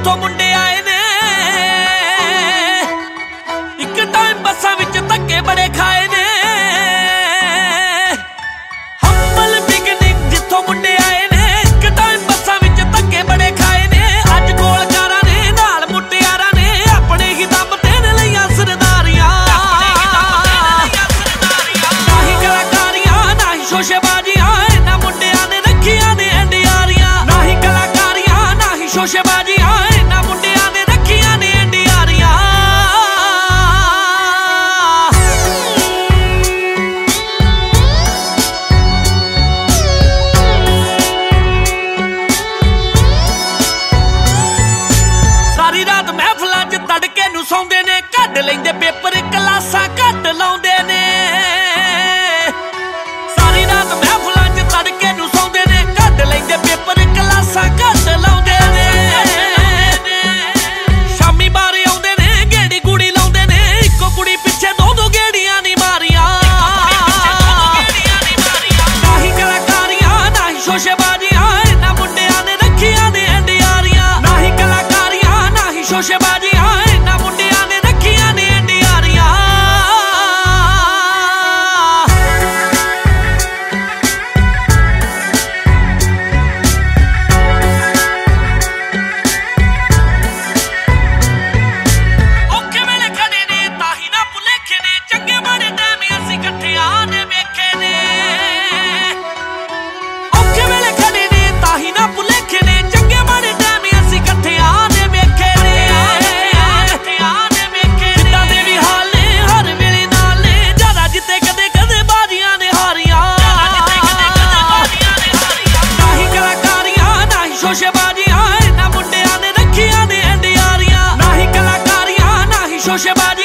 ਜਿੱਥੋਂ ਮੁੰਡੇ ਆਏ ਨੇ। ਇੱਕ ਟਾਈਮ ਬੱਸਾਂ ਵਿੱਚ ਧੱਕੇ ਬੜੇ ਖਾਏ ਨੇ। ਹੰਬਲ ਬਿਗਨਿੰਗ ਜਿੱਥੋਂ ਮੁੰਡੇ ਆਏ ਨੇ। ਇੱਕ ਟਾਈਮ ਬੱਸਾਂ ਵਿੱਚ ਧੱਕੇ ਬੜੇ ਖਾਏ ਨੇ। ਅੱਜ ਕੋਲ ਕਾਰਾਂ ਨੇ ਨਾਲ ਮੁਟਿਆਰਾਂ ਨੇ ਆਪਣੇ ਹੀ ਦਮ ਤੇ ਨੇ ਲਈਆਂ ਸਰਦਾਰੀਆਂ। ਨਾ ਹੀ ਕਲਾਕਾਰੀਆਂ ਨਾ ਹੀ ਸ਼ੋਸ਼ੇਬਾਜ਼ੀਆਂ ਇਹਨਾਂ ਮੁੰਡਿਆਂ ਨੇ ਰੱਖੀਆਂ ਨੇ ਐਂਡੀਆਰੀਆਂ। ਨਾ ਹੀ ਕਲਾਕਾਰੀਆਂ ਨਾ ਹੀ ਸ਼ੋਸ਼ੇਬਾਜ਼ੀਆਂ ਇਹਨਾਂ ਮੁੰਡਿਆਂ ਨੇ ਰੱਖੀਆਂ ਨੇ ਐਂਡੀਆਰੀਆਂ। ਸਾਰੀ ਰਾਤ ਮਹਿਫਲਾਂ 'ਚ ਤੜਕੇ ਨੂੰ ਸੌਂਦੇ ਨੇ। ਕੱਢ ਲੈਂਦੇ ਪੇਪਰ ਕਲਾਸਾਂ ਘੱਟ ਲਾਉਂਦੇ ਨੇ। ਸਾਰੀ ਰਾਤ ਮਹਿਫਲਾਂ 'ਚ ਤੜਕੇ ਨੂੰ ਸੌਂਦੇ ਨੇ। ਕੱਢ ਲੈਂਦੇ ਪੇਪਰ ਕਲਾਸਾਂ ਘੱਟ ਲਾਉਂਦੇ ਨੇ। ਸ਼ਾਮੀ ਬਾਹਰ ਆਉਂਦੇ ਨੇ ਗੇੜੀ ਗੂੜੀ ਲਾਉਂਦੇ ਨੇ। ਇੱਕੋ ਕੁੜੀ ਪਿੱਛੇ ਦੋ ਗੇੜੀਆਂ ਨੀ ਮਾਰੀਆਂ। ਨਾ ਹੀ ਕਲਾਕਾਰੀਆਂ ਨਾ ਹੀ ਸ਼ੋਸ਼ੇਬਾਜ਼ੀਆਂ ਇਹਨਾਂ ਮੁੰਡਿਆਂ ਨੇ ਰੱਖੀਆਂ ਨੇ ਐਂਡੀਆਰੀਆਂ। ਨਾ ਹੀ ਕਲਾਕਾਰੀਆਂ ਨਾ ਹੀ ਸ਼ੋਸ਼ੇਬਾਜ਼ੀਆਂ ਇਹਨਾਂ ਮੁੰਡਿਆਂ ਨੇ ਰੱਖੀਆਂ ਨੇ ਐਂਡੀਆਰੀਆਂ। ਔਖੇ ਵੇਲੇ ਖੜੇ ਨੇ ਤਾਂ ਹੀ ਨਾ ਭੁਲੇਖੇ ਨੇ। ਚੰਗੇ ਮਾੜੇ ਟਾਈਮ ਅਸੀਂ ਇਕੱਠਿਆਂ ਨੇ ਵੇਖੇ ਨੇ। ਔਖੇ ਵੇਲੇ ਖੜੇ ਨੇ ਤਾਂ ਹੀ ਨਾ ਭੁਲੇਖੇ ਨੇ। ਚੰਗੇ ਮਾੜੇ ਟਾਈਮ ਅਸੀਂ ਇਕੱਠਿਆਂ ਨੇ ਵੇਖੇ ਨੇ। ਜਿੱਦਾਂ ਦੇ ਵੀ ਹਾਲ ਨੇ ਹਰ ਵੇਲੇ ਨਾਲ ਨੇ। ਜ਼ਿਆਦਾ ਜਿੱਤੇ ਕਦੇ ਕਦੇ ਬਾਜ਼ੀਆਂ ਨੇ ਹਾਰੀਆਂ। ਨਾ ਹੀ ਕਲਾਕਾਰੀਆਂ ਨਾ ਹੀ ਸ਼ੋਸ਼ੇਬਾਜ਼ੀਆਂ ਇਹਨਾਂ ਮੁੰਡਿਆਂ ਨੇ ਰੱਖੀਆਂ ਨੇ ਐਂਡੀਆਰੀਆਂ। ਨਾ ਹੀ ਕਲਾਕਾਰੀਆਂ ਨਾ ਹੀ ਸ਼ੋਸ਼ੇਬਾਜ਼ੀਆਂ